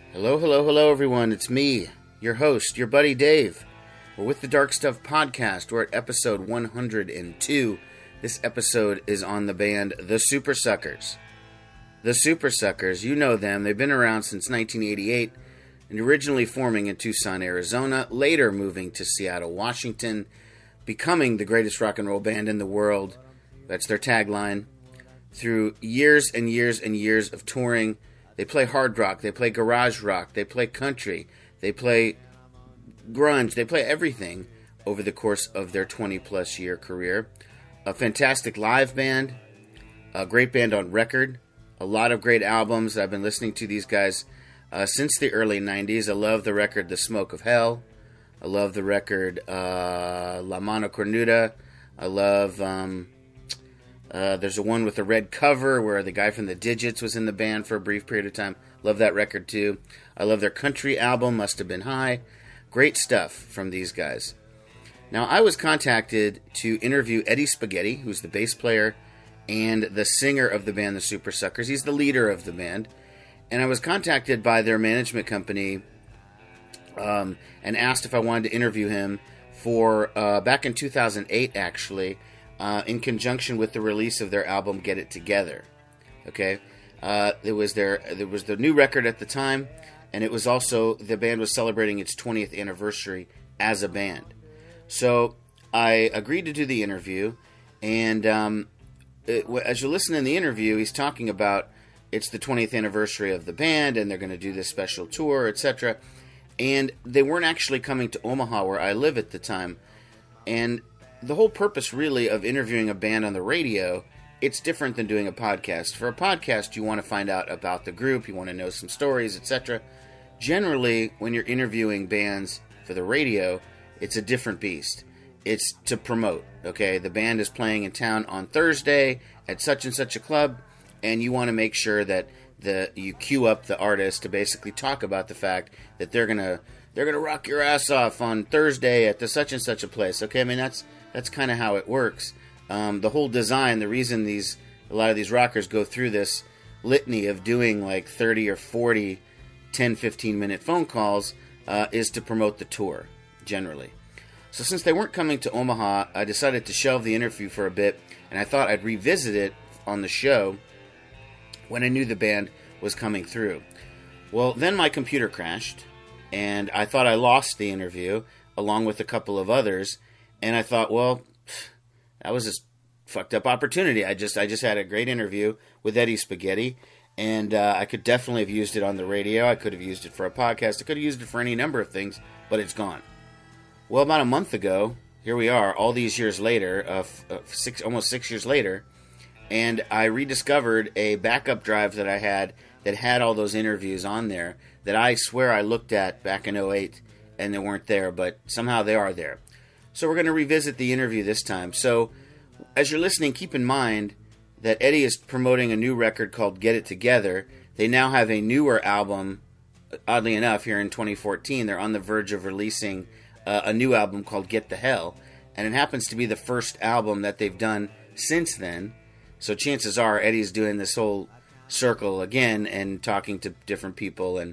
Hello, hello, hello, everyone. It's me, your host, your buddy Dave. We're with the Dark Stuff Podcast. We're at episode 102. This episode is on the band The Super Suckers. The Super Suckers, you know them. They've been around since 1988 and originally forming in Tucson, Arizona, later moving to Seattle, Washington, becoming the greatest rock and roll band in the world. That's their tagline. Through years and years and years of touring, they play hard rock, they play garage rock, they play country, they play grunge, they play everything over the course of their 20-plus year career. A fantastic live band, a great band on record, a lot of great albums. I've been listening to these guys since the early 90s. I love the record The Smoke of Hell. I love the record La Mano Cornuda. I love... there's a one with a red cover where the guy from the Digits was in the band for a brief period of time. Love that record too. I love their country album, Must Have Been High. Great stuff from these guys. Now, I was contacted to interview Eddie Spaghetti, who's the bass player and the singer of the band The Super Suckers. He's the leader of the band. And I was contacted by their management company and asked if I wanted to interview him for, back in 2008 actually, in conjunction with the release of their album Get It Together. Okay? It was the new record at the time, and it was also, the band was celebrating its 20th anniversary as a band. So I agreed to do the interview, and as you listen in the interview, he's talking about it's the 20th anniversary of the band, and they're going to do this special tour, etc. And they weren't actually coming to Omaha, where I live at the time. And the whole purpose, really, of interviewing a band on the radio, it's different than doing a podcast. For a podcast, you want to find out about the group, you want to know some stories, etc. Generally, when you're interviewing bands for the radio, it's a different beast. It's to promote, okay? The band is playing in town on Thursday at such and such a club, and you want to make sure that you cue up the artist to basically talk about the fact that they're gonna rock your ass off on Thursday at the such and such a place, okay? I mean, that's kind of how it works. The whole design, the reason a lot of these rockers go through this litany of doing like 30 or 40 10, 15-minute phone calls is to promote the tour, generally. So since they weren't coming to Omaha, I decided to shelve the interview for a bit, and I thought I'd revisit it on the show when I knew the band was coming through. Well, then my computer crashed, and I thought I lost the interview, along with a couple of others. And I thought, well, that was a fucked up opportunity. I just had a great interview with Eddie Spaghetti, and I could definitely have used it on the radio. I could have used it for a podcast. I could have used it for any number of things, but it's gone. Well, about a month ago, here we are, all these years later, almost 6 years later, and I rediscovered a backup drive that I had that had all those interviews on there that I swear I looked at back in '08 and they weren't there, but somehow they are there. So we're going to revisit the interview this time. So as you're listening, keep in mind that Eddie is promoting a new record called Get It Together. They now have a newer album, oddly enough, here in 2014. They're on the verge of releasing a new album called Get the Hell. And it happens to be the first album that they've done since then. So chances are Eddie's doing this whole circle again and talking to different people and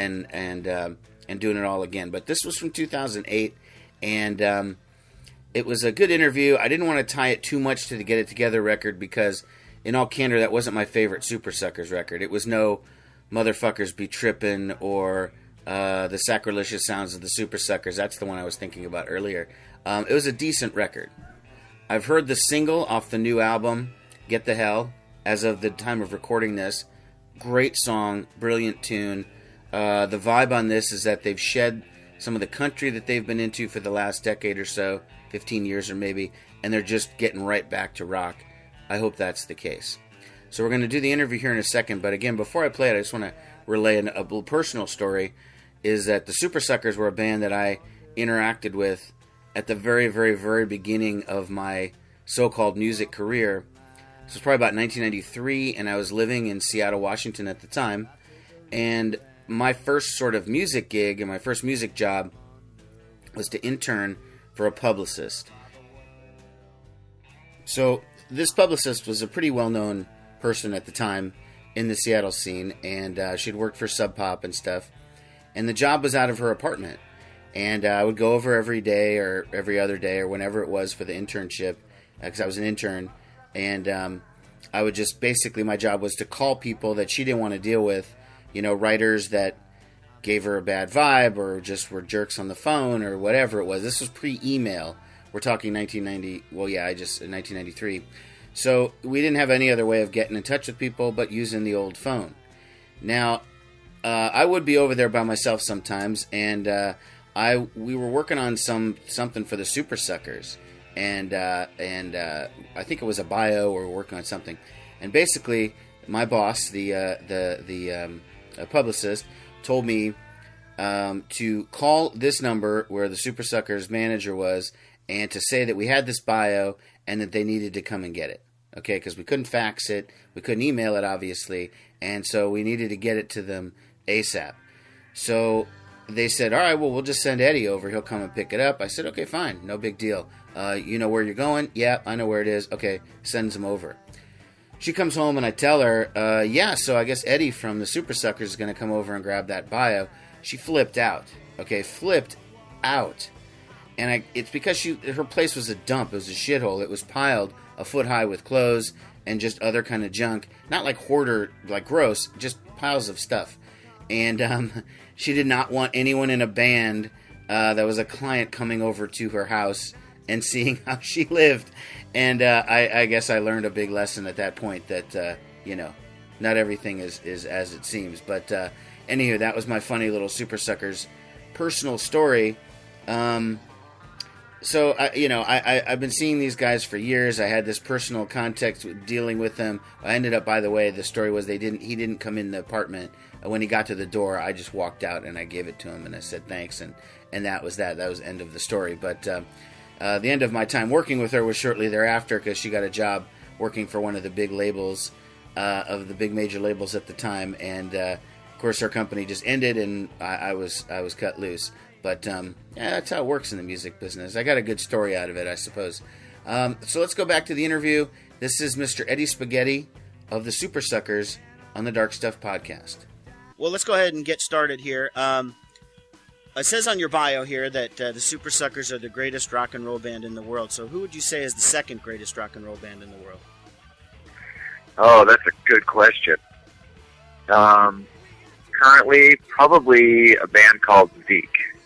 doing it all again. But this was from 2008. And it was a good interview. I didn't want to tie it too much to the Get It Together record because, in all candor, that wasn't my favorite Super Suckers record. It was no Motherfuckers Be Trippin' or The Sacrilegious Sounds of the Super Suckers. That's the one I was thinking about earlier. It was a decent record. I've heard the single off the new album, Get the Hell, as of the time of recording this. Great song, brilliant tune. The vibe on this is that they've shed some of the country that they've been into for the last decade or so, 15 years or maybe, and they're just getting right back to rock. I hope that's the case. So we're going to do the interview here in a second, but again, before I play it, I just want to relay a little personal story, is that the Super Suckers were a band that I interacted with at the very, very, very beginning of my so-called music career. This was probably about 1993, and I was living in Seattle, Washington at the time, and my first sort of music gig and my first music job was to intern for a publicist. So this publicist was a pretty well-known person at the time in the Seattle scene, and she'd worked for Sub Pop and stuff. and the job was out of her apartment. And I would go over every day or every other day or whenever it was for the internship, because I was an intern. And I would just basically, my job was to call people that she didn't want to deal with, writers that gave her a bad vibe or just were jerks on the phone or whatever it was. This was pre-email. We're talking 1993. So we didn't have any other way of getting in touch with people but using the old phone. Now, I would be over there by myself sometimes, and we were working on something for the Super Suckers, and I think it was a bio, or working on something. And basically, my boss, the publicist, told me to call this number where the Super Suckers manager was, and to say that we had this bio and that they needed to come and get it. Okay, because we couldn't fax it, we couldn't email it, obviously, and so we needed to get it to them ASAP. So they said, all right, well, we'll just send Eddie over. He'll come and pick it up. I said, okay, fine. No big deal. You know where you're going? Yeah, I know where it is. Okay, sends him over. She comes home and I tell her, yeah, so I guess Eddie from the Super Suckers is going to come over and grab that bio. She flipped out. Okay, flipped out. And it's because her place was a dump. It was a shithole. It was piled a foot high with clothes and just other kind of junk. Not like hoarder, like gross, just piles of stuff. And she did not want anyone in a band that was a client coming over to her house and seeing how she lived. And I guess I learned a big lesson at that point that, not everything is as it seems. But anywho, that was my funny little Super Suckers personal story. So, I've been seeing these guys for years. I had this personal context with dealing with them. I ended up, by the way, the story was he didn't come in the apartment. When he got to the door, I just walked out and I gave it to him and I said thanks, and that was that. That was the end of the story. But the end of my time working with her was shortly thereafter, because she got a job working for one of the big labels, of the big major labels at the time, and of course her company just ended and I was cut loose. But that's how it works in the music business. I got a good story out of it, I suppose. So let's go back to the interview. This is Mr. Eddie Spaghetti of the Super Suckers on the Dark Stuff Podcast. Well, let's go ahead and get started here. It says on your bio here that the Super Suckers are the greatest rock and roll band in the world. So who would you say is the second greatest rock and roll band in the world? Oh, that's a good question. Currently, probably a band called Zeke.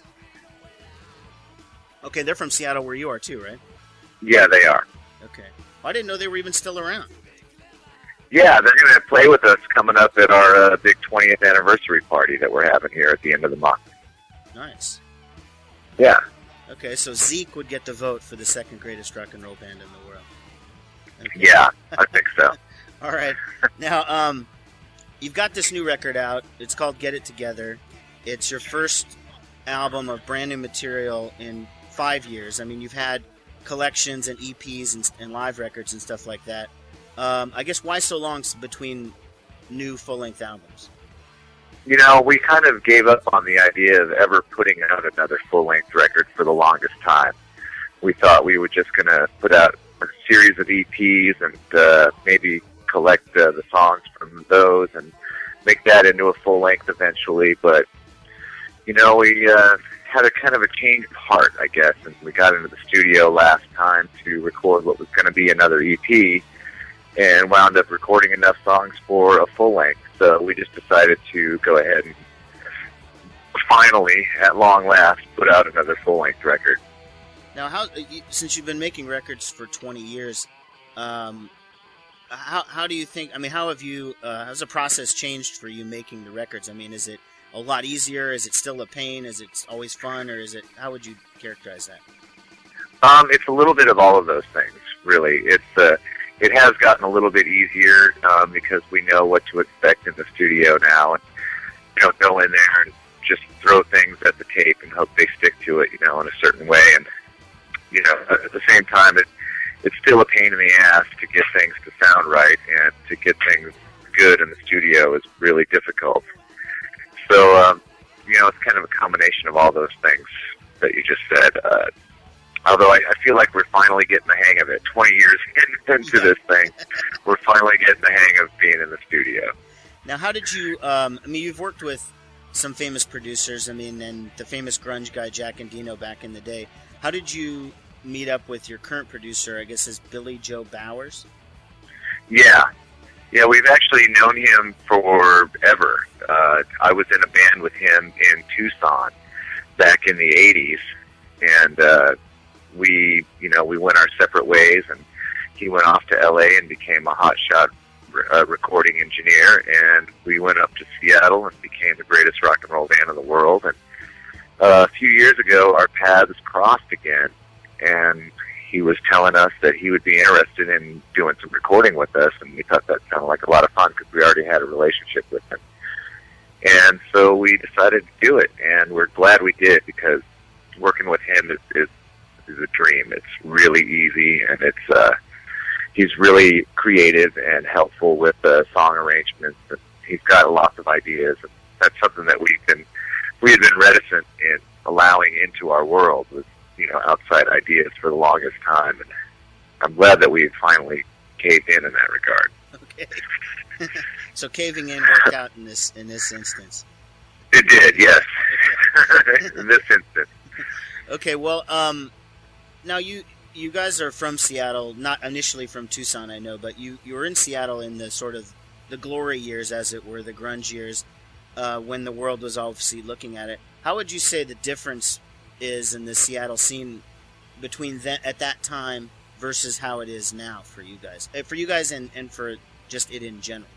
Okay, they're from Seattle where you are too, right? Yeah, they are. Okay. Well, I didn't know they were even still around. Yeah, they're going to play with us coming up at our big 20th anniversary party that we're having here at the end of the month. Nice. Yeah. Okay, so Zeke would get the vote for the second greatest rock and roll band in the world. Okay. Yeah, I think so. All right. Now, you've got this new record out. It's called Get It Together. It's your first album of brand new material in 5 years. I mean, you've had collections and EPs and live records and stuff like that. I guess why so long between new full-length albums? We kind of gave up on the idea of ever putting out another full-length record for the longest time. We thought we were just going to put out a series of EPs and maybe collect the songs from those and make that into a full-length eventually. But, we had a kind of a change of heart, I guess, and we got into the studio last time to record what was going to be another EP, and wound up recording enough songs for a full length. So we just decided to go ahead and finally, at long last, put out another full length record. Now, since you've been making records for 20 years, how do you think? I mean, how's the process changed for you making the records? I mean, is it a lot easier? Is it still a pain? Is it always fun? Or how would you characterize that? It's a little bit of all of those things, really. It has gotten a little bit easier because we know what to expect in the studio now, and go in there and just throw things at the tape and hope they stick to it, in a certain way. And at the same time, it's still a pain in the ass to get things to sound right, and to get things good in the studio is really difficult. So it's kind of a combination of all those things that you just said. Although I feel like we're finally getting the hang of it. 20 years into this thing, we're finally getting the hang of being in the studio. Now, how did you, you've worked with some famous producers. I mean, and the famous grunge guy Jack Endino back in the day. How did you meet up with your current producer? I guess is Billy Joe Bowers. Yeah, we've actually known him forever. I was in a band with him in Tucson back in the '80s, and we went our separate ways, and he went off to LA and became a hotshot recording engineer, and we went up to Seattle and became the greatest rock and roll band in the world. And a few years ago, our paths crossed again, and he was telling us that he would be interested in doing some recording with us, and we thought that sounded like a lot of fun because we already had a relationship with him. And so we decided to do it, and we're glad we did, because working with him is a dream. It's really easy, and he's really creative and helpful with song arrangements, and he's got lots of ideas. And that's something that we had been reticent in allowing into our world, was outside ideas for the longest time, and I'm glad that we finally caved in that regard. Okay. So caving in worked out in this instance. It did, yes. In this instance. Okay, well, now you guys are from Seattle, not initially from Tucson, I know, but you were in Seattle in the sort of the glory years, as it were, the grunge years, when the world was obviously looking at it. How would you say the difference is in the Seattle scene between at that time versus how it is now for you guys? For you guys and for just it in general.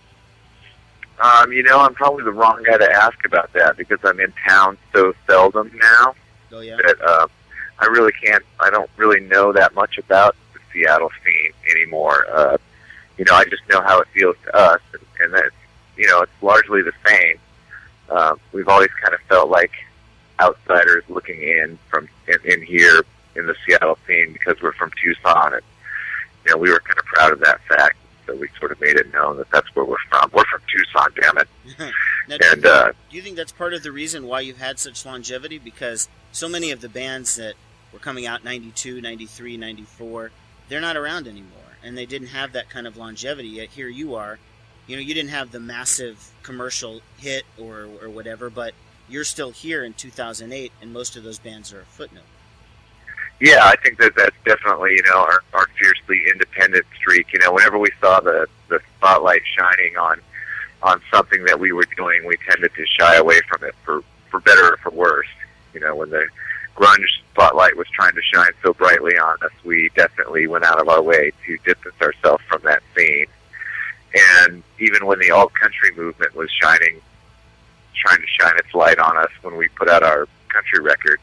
I'm probably the wrong guy to ask about that, because I'm in town so seldom now. Oh, yeah? That I don't really know that much about the Seattle scene anymore. I just know how it feels to us, and that, it's largely the same. We've always kind of felt like outsiders looking in here in the Seattle scene, because we're from Tucson, and we were kind of proud of that fact. So we sort of made it known that that's where we're from. We're from Tucson, damn it. Now, do you think that's part of the reason why you've had such longevity? Because so many of the bands that were coming out 92, 93, 94, they're not around anymore, and they didn't have that kind of longevity, yet here you are. You didn't have the massive commercial hit or whatever, but you're still here in 2008, and most of those bands are a footnote. Yeah, I think that's definitely, our fiercely independent streak. Whenever we saw the spotlight shining on something that we were doing, we tended to shy away from it for better or for worse. When the grunge spotlight was trying to shine so brightly on us, we definitely went out of our way to distance ourselves from that scene. And even when the alt-country movement was trying to shine its light on us when we put out our country record,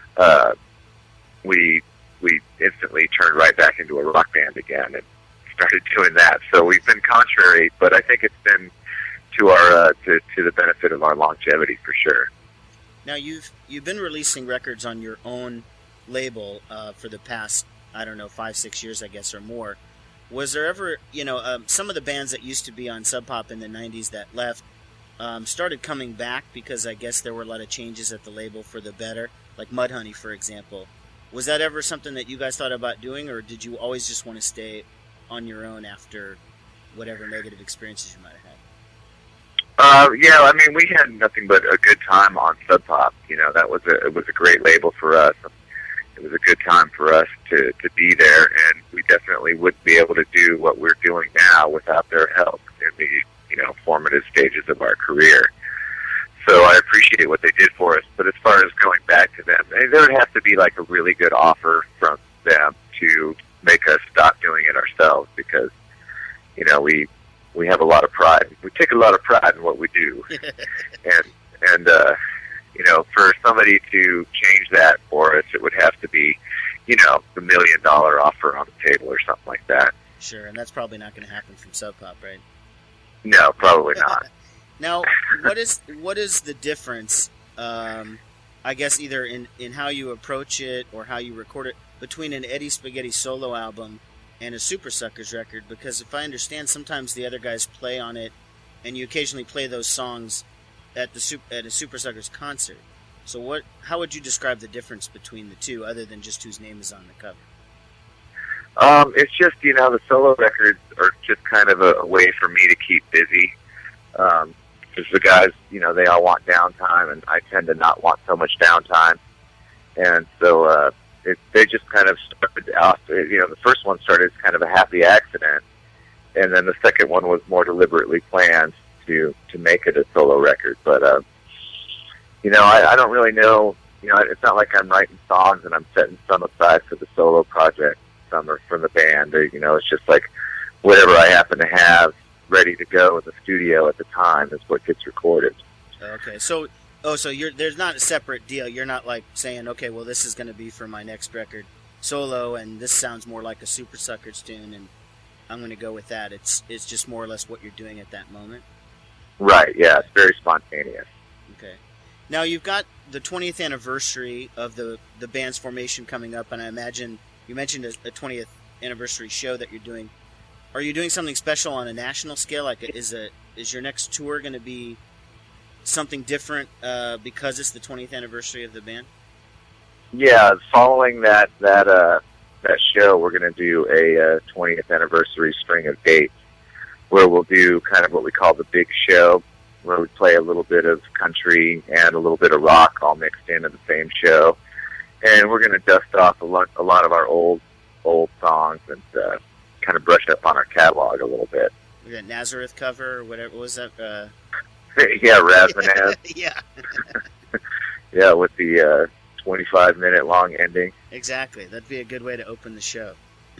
we instantly turned right back into a rock band again and started doing that. So we've been contrary, but I think it's been to our to the benefit of our longevity for sure. Now you've been releasing records on your own label for the past, 5-6 years, I guess, or more. Was there ever, some of the bands that used to be on Sub Pop in the 90s that left started coming back because I guess there were a lot of changes at the label for the better, like Mudhoney, for example. Was that ever something that you guys thought about doing, or did you always just want to stay on your own after whatever negative experiences you might have had? We had nothing but a good time on Sub Pop. It was a great label for us. It was a good time for us to be there, and we definitely wouldn't be able to do what we're doing now without their help in the formative stages of our career. So I appreciate what they did for us. But as far as going back to them, there would have to be like a really good offer from them to make us stop doing it ourselves, because we have a lot of pride. We take a lot of pride in what we do, and for somebody to change that for us, it would have to be the $1 million offer on the table or something like that. Sure, and that's probably not going to happen from Sub Pop, right? No, probably not. Now, what is the difference, I guess, either in how you approach it or how you record it, between an Eddie Spaghetti solo album and a Super Suckers record? Because if I understand, sometimes the other guys play on it, and you occasionally play those songs at a Super Suckers concert. So how would you describe the difference between the two, other than just whose name is on the cover? It's just, the solo records are just kind of a way for me to keep busy. because the guys, they all want downtime, and I tend to not want so much downtime. And so they just kind of started off, the first one started as kind of a happy accident, and then the second one was more deliberately planned to make it a solo record. But, I don't really know, it's not like I'm writing songs and I'm setting some aside for the solo project, some are from the band, or, it's just like whatever I happen to have ready to go in the studio at the time is what gets recorded. Okay, so there's not a separate deal. You're not like saying, okay, well, this is going to be for my next record solo, and this sounds more like a Super Suckers tune, and I'm going to go with that. It's just more or less what you're doing at that moment. Right. Yeah, it's very spontaneous. Okay. Now you've got the 20th anniversary of the band's formation coming up, and I imagine you mentioned a 20th anniversary show that you're doing. Are you doing something special on a national scale? Like, is your next tour going to be something different because it's the 20th anniversary of the band? Yeah, following that show, we're going to do a 20th anniversary string of dates where we'll do kind of what we call the big show, where we play a little bit of country and a little bit of rock all mixed into the same show. And we're going to dust off a lot of our old songs and kind of brush up on our catalog a little bit. That Nazareth cover or whatever, what was that? Yeah, Razmanaz. Yeah. Yeah, with the 25-minute long ending. Exactly. That'd be a good way to open the show.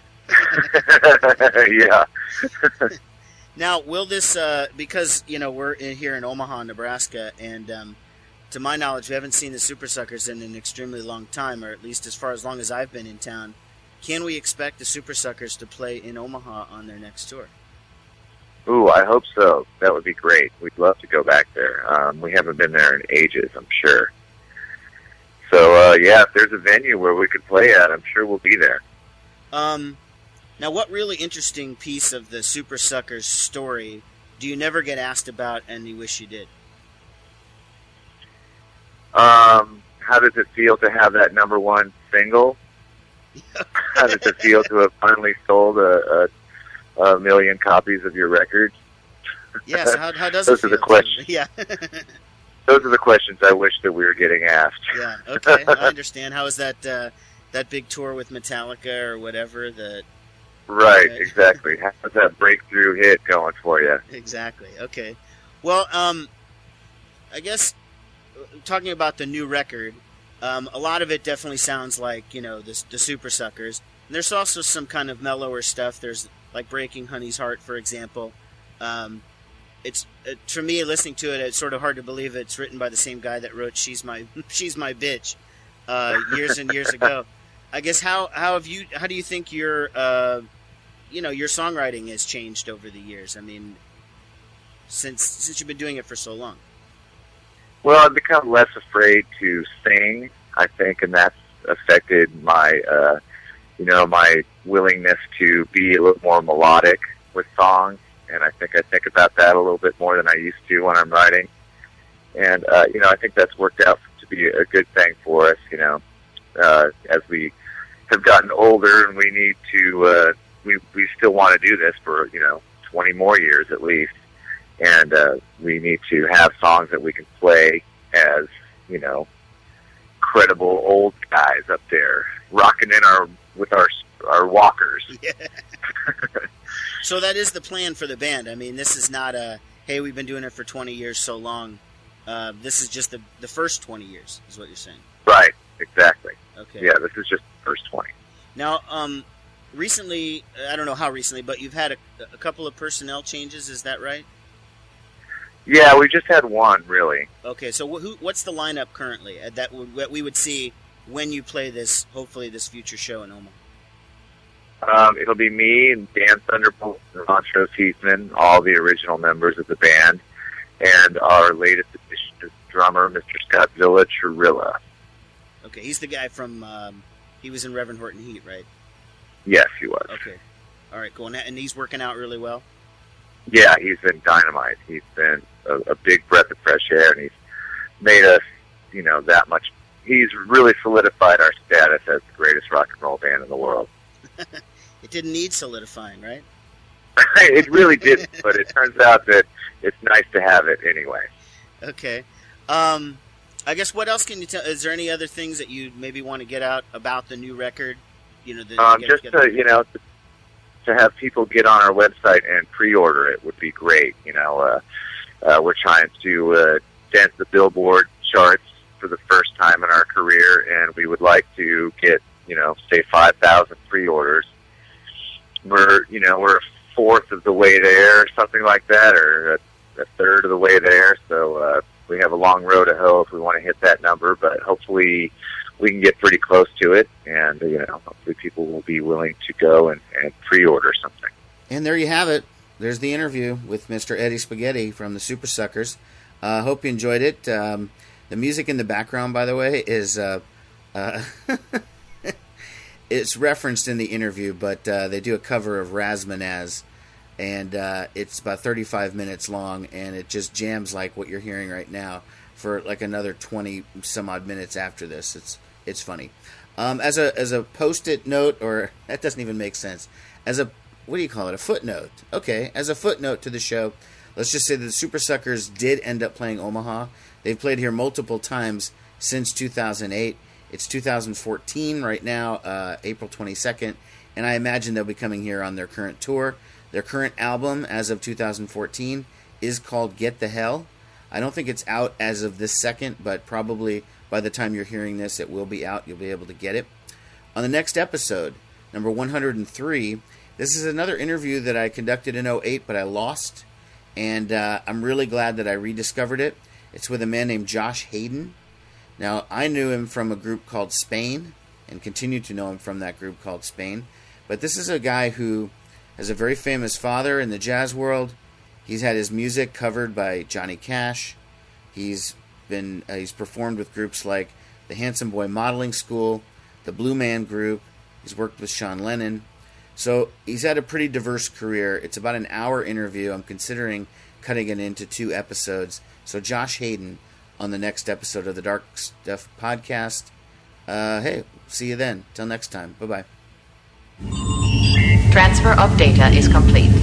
Yeah. Now, will this, because, we're here in Omaha, Nebraska, and to my knowledge, we haven't seen the Super Suckers in an extremely long time, or at least as long as I've been in town. Can we expect the Super Suckers to play in Omaha on their next tour? Ooh, I hope so. That would be great. We'd love to go back there. We haven't been there in ages, I'm sure. So, if there's a venue where we could play at, I'm sure we'll be there. Now, what really interesting piece of the Super Suckers story do you never get asked about and you wish you did? How does it feel to have that number one single? How does it feel to have finally sold a million copies of your record? Yeah, so how does Those it feel? Are the questions. Yeah. Those are the questions I wish that we were getting asked. Yeah, okay, I understand. How is that big tour with Metallica or whatever? Right, exactly. How's that breakthrough hit going for you? Exactly, okay. Well, I guess, talking about the new record, a lot of it definitely sounds like, the Super Suckers. And there's also some kind of mellower stuff. There's, like, Breaking Honey's Heart, for example. It's for me, listening to it, it's sort of hard to believe it's written by the same guy that wrote She's My Bitch years and years ago. I guess how do you think your your songwriting has changed over the years? I mean, since you've been doing it for so long. Well, I've become less afraid to sing, I think, and that's affected my my willingness to be a little more melodic with songs. And I think about that a little bit more than I used to when I'm writing. And, I think that's worked out to be a good thing for us, as we have gotten older and we need to, we still want to do this for, 20 more years at least. And, we need to have songs that we can play as, credible old guys up there rocking in with our walkers. Yeah. So that is the plan for the band. I mean, this is not hey, we've been doing it for 20 years so long. This is just the first 20 years, is what you're saying. Right, exactly. Okay. Yeah, this is just the first 20. Now, recently, I don't know how recently, but you've had a couple of personnel changes, is that right? Yeah, we just had one, really. Okay, so what's the lineup currently that we would see when you play this, hopefully this future show in Omaha? It'll be me and Dan Thunderbolt and Montrose Heathman, all the original members of the band, and our latest addition is drummer, Mr. Scott Villa Churilla. Okay, he's the guy from, he was in Reverend Horton Heat, right? Yes, he was. Okay. All right, cool. And he's working out really well? Yeah, he's been dynamite. He's been a big breath of fresh air, and he's made us, that much. He's really solidified our status as the greatest rock and roll band in the world. It didn't need solidifying, right? It really didn't, but it turns out that it's nice to have it anyway. Okay. I guess what else can you tell? Is there any other things that you maybe want to get out about the new record? Just to have people get on our website and pre-order it would be great. We're trying to dent the Billboard charts for the first time in our career, and we would like to get, say 5,000 pre-orders. We're a fourth of the way there, something like that, or a third of the way there. So we have a long road to hoe if we want to hit that number, but hopefully we can get pretty close to it, and hopefully people will be willing to go and pre-order something. And there you have it. There's the interview with Mr. Eddie Spaghetti from the Super Suckers. Hope you enjoyed it. The music in the background, by the way, is it's referenced in the interview, but they do a cover of Razmanaz, and it's about 35 minutes long, and it just jams like what you're hearing right now for like another 20 some odd minutes after this. It's funny. As a post-it note, or that doesn't even make sense. As a, what do you call it? A footnote. Okay, as a footnote to the show, let's just say that the Super Suckers did end up playing Omaha. They've played here multiple times since 2008. It's 2014 right now, April 22nd, and I imagine they'll be coming here on their current tour. Their current album, as of 2014, is called Get the Hell. I don't think it's out as of this second, but probably by the time you're hearing this, it will be out. You'll be able to get it. On the next episode, number 103, this is another interview that I conducted in 2008, but I lost, and I'm really glad that I rediscovered it. It's with a man named Josh Hayden. Now, I knew him from a group called Spain, and continue to know him from that group called Spain, but this is a guy who has a very famous father in the jazz world. He's had his music covered by Johnny Cash. He's performed with groups like the Handsome Boy Modeling School, the Blue Man Group. He's worked with Sean Lennon. So he's had a pretty diverse career. It's about an hour interview. I'm considering cutting it into 2 episodes. So Josh Hayden on the next episode of the Dark Stuff Podcast. Hey, see you then. Till next time. Bye-bye. Transfer of data is complete.